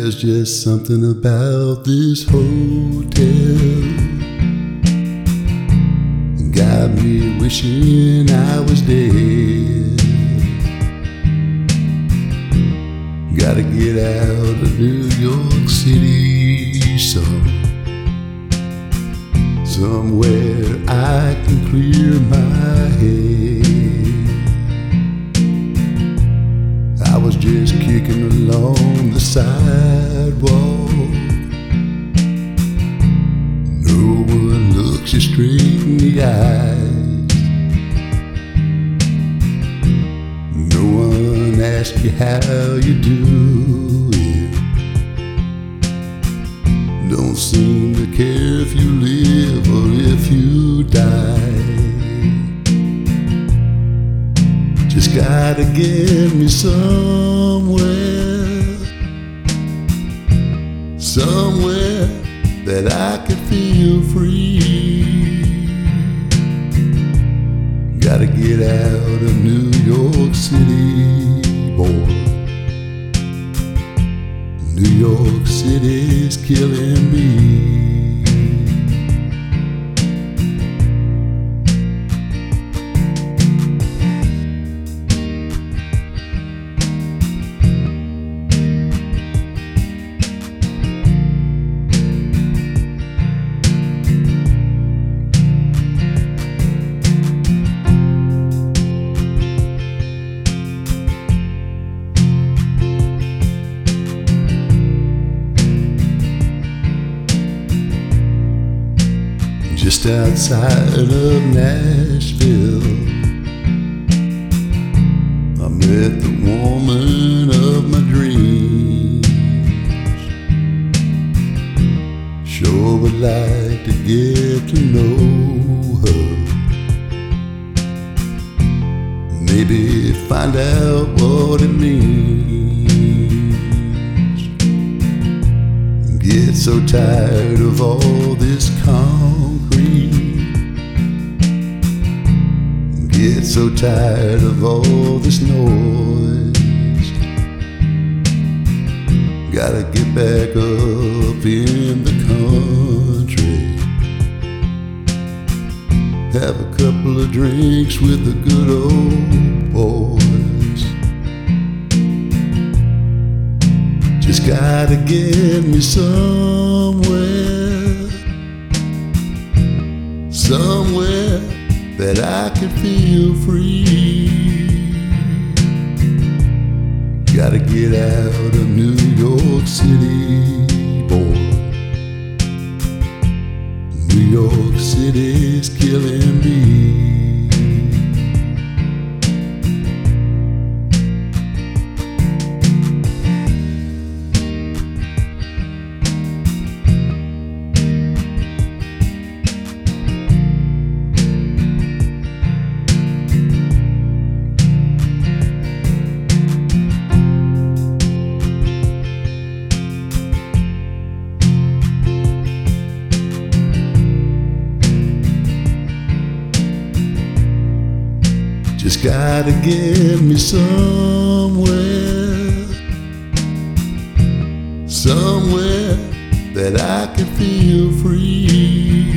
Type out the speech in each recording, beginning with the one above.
There's just something about this hotel got me wishing I was dead. Gotta get out of New York City somewhere I can clear my head. I was just kicking along the sidewalk. No one looks you straight in the eyes. No one asks you how you doing. Don't seem to care if you live or if you die. Just gotta get me somewhere that I can feel free. Gotta get out of New York City, boy. New York City's killing me. Just outside of Nashville, I met the woman of my dreams. Sure would like to get to know her, maybe find out what it means. Get so tired of all this concrete, get so tired of all this noise. Gotta get back up in the country, have a couple of drinks with the good old boys. Just gotta get me somewhere that I can feel free. Gotta get out of New York City, boy. New York City's killing me. Just gotta get me somewhere that I can feel free.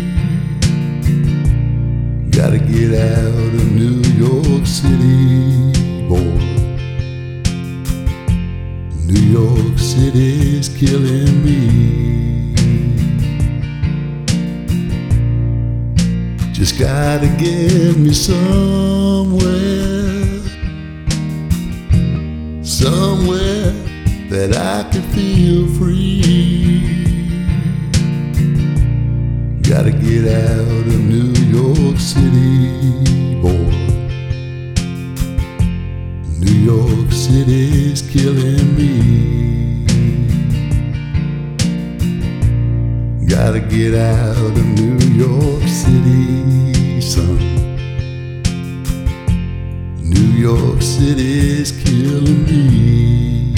Gotta get out of New York City, boy. New York City's killing me. Just gotta get me somewhere that I can feel free. Gotta get out of New York City, boy. New York City's killing me. Gotta get out of New York City, son. New York City's killing me.